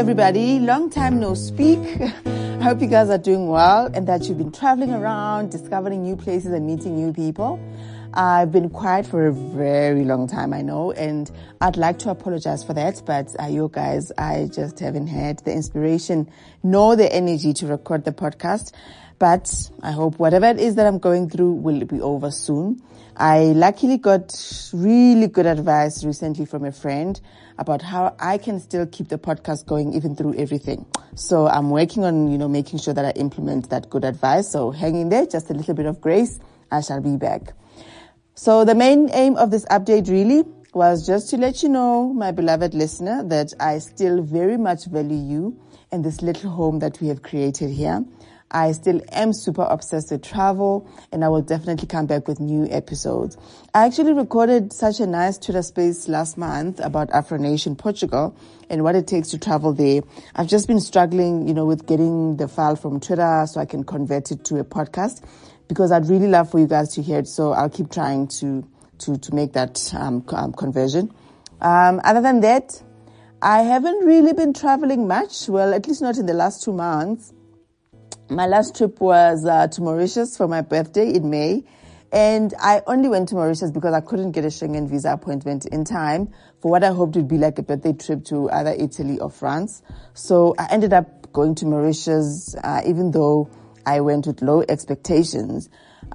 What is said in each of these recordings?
everybody. Long time no speak. I hope you guys are doing well and that you've been traveling around, discovering new places and meeting new people. I've been quiet for a very long time, I know, and I'd like to apologize for that, but you guys, I just haven't had the inspiration nor the energy to record the podcast. But I hope whatever it is that I'm going through will be over soon. I luckily got really good advice recently from a friend about how I can still keep the podcast going even through everything. So I'm working on, making sure that I implement that good advice. So hang in there, just a little bit of grace. I shall be back. So the main aim of this update really was just to let you know, my beloved listener, that I still very much value you and this little home that we have created here. I still am super obsessed with travel, and I will definitely come back with new episodes. I actually recorded such a nice Twitter space last month about Afro Nation Portugal and what it takes to travel there. I've just been struggling, with getting the file from Twitter so I can convert it to a podcast, because I'd really love for you guys to hear it. So I'll keep trying to make that conversion. Other than that, I haven't really been traveling much. Well, at least not in the last 2 months. My last trip was to Mauritius for my birthday in May. And I only went to Mauritius because I couldn't get a Schengen visa appointment in time for what I hoped would be like a birthday trip to either Italy or France. So I ended up going to Mauritius, even though I went with low expectations.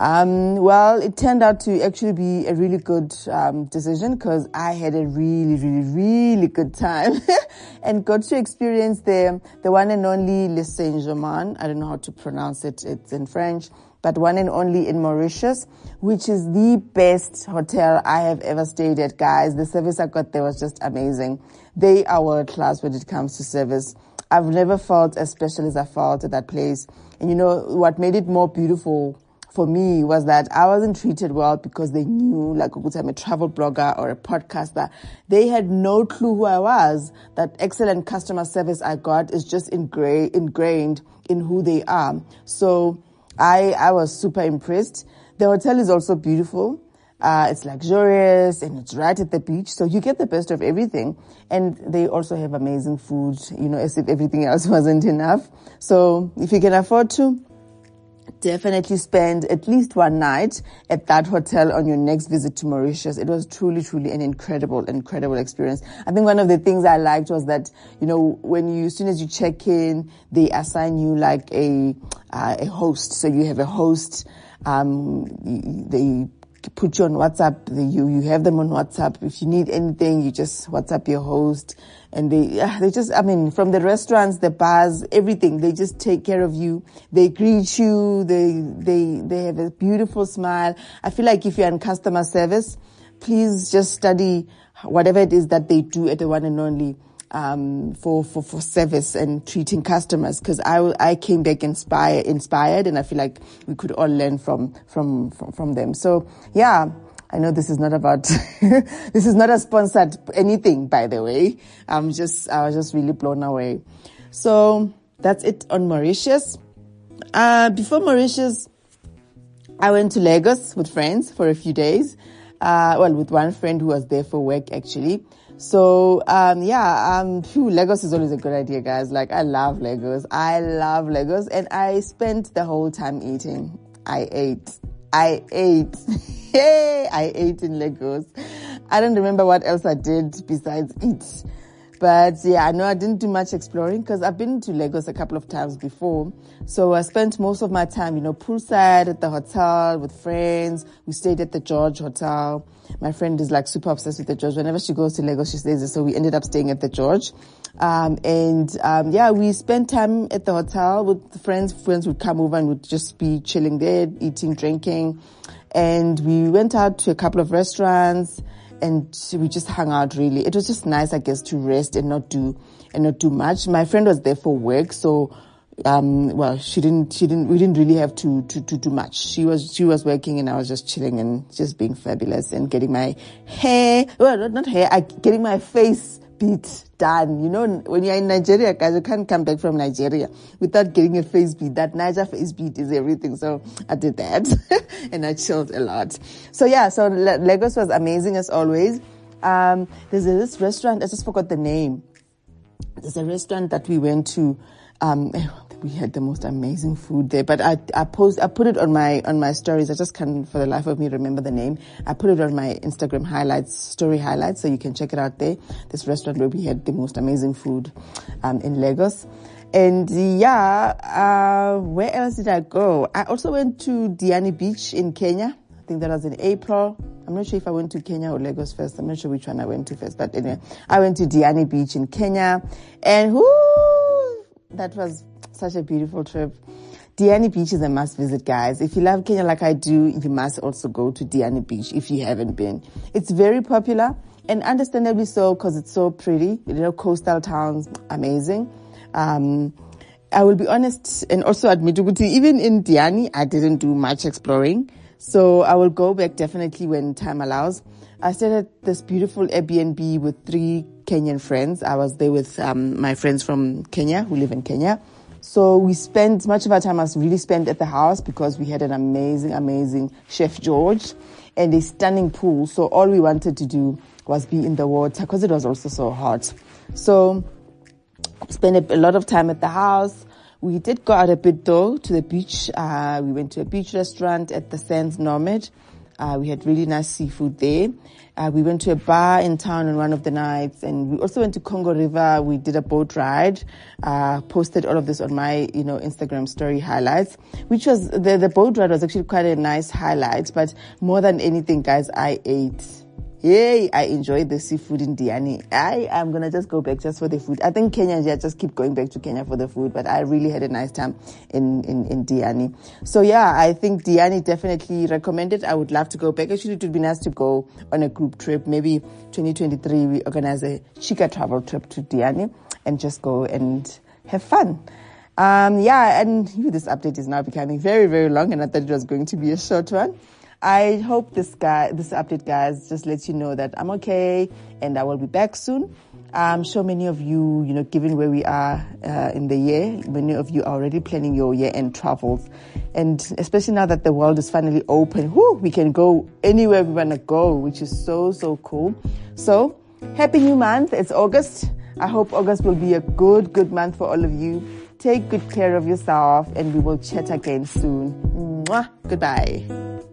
Well, it turned out to actually be a really good decision, because I had a really, really, really good time and got to experience the one and only Le Saint-Germain. I don't know how to pronounce it. It's in French, but one and only in Mauritius, which is the best hotel I have ever stayed at, guys. The service I got there was just amazing. They are world class when it comes to service. I've never felt as special as I felt at that place. And what made it more beautiful for me was that I wasn't treated well because they knew, like, I'm a travel blogger or a podcaster. They had no clue who I was. That excellent customer service I got is just ingrained in who they are. So I was super impressed. The hotel is also beautiful. It's luxurious and it's right at the beach. So you get the best of everything. And they also have amazing food, as if everything else wasn't enough. So if you can afford to, definitely spend at least one night at that hotel on your next visit to Mauritius. It was truly, truly an incredible experience. I think one of the things I liked was that, as soon as you check in, they assign you like a host. So you have a host, they put you on WhatsApp. You have them on WhatsApp. If you need anything, you just WhatsApp your host. And they just, from the restaurants, the bars, everything, they just take care of you. They greet you. They have a beautiful smile. I feel like if you're in customer service, please just study whatever it is that they do at the one and only, for service and treating customers. Cause I came back inspired, and I feel like we could all learn from them. So yeah. I know this is not about, this is not a sponsored anything, by the way. I was just really blown away. So that's it on Mauritius. Before Mauritius, I went to Lagos with friends for a few days. With one friend who was there for work, actually. So, Lagos is always a good idea, guys. Like, I love Lagos. And I spent the whole time eating. I ate. Hey, I ate in Lagos. I don't remember what else I did besides eat. But yeah, I didn't do much exploring because I've been to Lagos a couple of times before. So I spent most of my time, poolside at the hotel with friends. We stayed at the George Hotel. My friend is like super obsessed with the George. Whenever she goes to Lagos, she stays there. So we ended up staying at the George. We spent time at the hotel with friends. Friends would come over and would just be chilling there, eating, drinking. And we went out to a couple of restaurants and we just hung out really. It was just nice, I guess, to rest and not do much. My friend was there for work, so we didn't really have to do much. She was working and I was just chilling and just being fabulous and getting my getting my face beat done. When you're in Nigeria, guys, you can't come back from Nigeria without getting a face beat. That Niger face beat is everything. So I did that and I chilled a lot. So Lagos was amazing as always. There's this restaurant, I just forgot the name. There's a restaurant that we went to. We had the most amazing food there, but I put it on my stories. I just can't for the life of me remember the name. I put it on my Instagram story highlights, so you can check it out there. This restaurant where we had the most amazing food, in Lagos. And where else did I go? I also went to Diani Beach in Kenya. I think that was in April. I'm not sure if I went to Kenya or Lagos first. I'm not sure which one I went to first, but anyway, I went to Diani Beach in Kenya, and that was such a beautiful trip. Diani Beach is a must visit, guys. If you love Kenya like I do, you must also go to Diani Beach if you haven't been. It's very popular, and understandably so, because it's so pretty. Coastal towns, amazing. I will be honest and also admit, even in Diani, I didn't do much exploring. So I will go back definitely when time allows. I stayed at this beautiful Airbnb with 3 Kenyan friends. I was there with my friends from Kenya who live in Kenya. So we spent much of our time was really spent at the house because we had an amazing, amazing Chef George and a stunning pool. So all we wanted to do was be in the water because it was also so hot. So spent a lot of time at the house. We did go out a bit though to the beach. We went to a beach restaurant at the Sands Nomad. We had really nice seafood there. We went to a bar in town on one of the nights, and we also went to Congo River. We did a boat ride. Posted all of this on my, Instagram story highlights, which was the boat ride was actually quite a nice highlight. But more than anything, guys, I ate. Yay, I enjoyed the seafood in Diani. I am going to just go back just for the food. I think Kenyans just keep going back to Kenya for the food, but I really had a nice time in Diani. So yeah, I think Diani definitely recommended. I would love to go back. Actually, it would be nice to go on a group trip. Maybe 2023, we organize a Chika travel trip to Diani and just go and have fun. And this update is now becoming very, very long, and I thought it was going to be a short one. I hope this update, guys, just lets you know that I'm okay and I will be back soon. I'm sure many of you, given where we are in the year, many of you are already planning your year-end travels. And especially now that the world is finally open, we can go anywhere we want to go, which is so, so cool. So, happy new month. It's August. I hope August will be a good month for all of you. Take good care of yourself, and we will chat again soon. Mwah. Goodbye.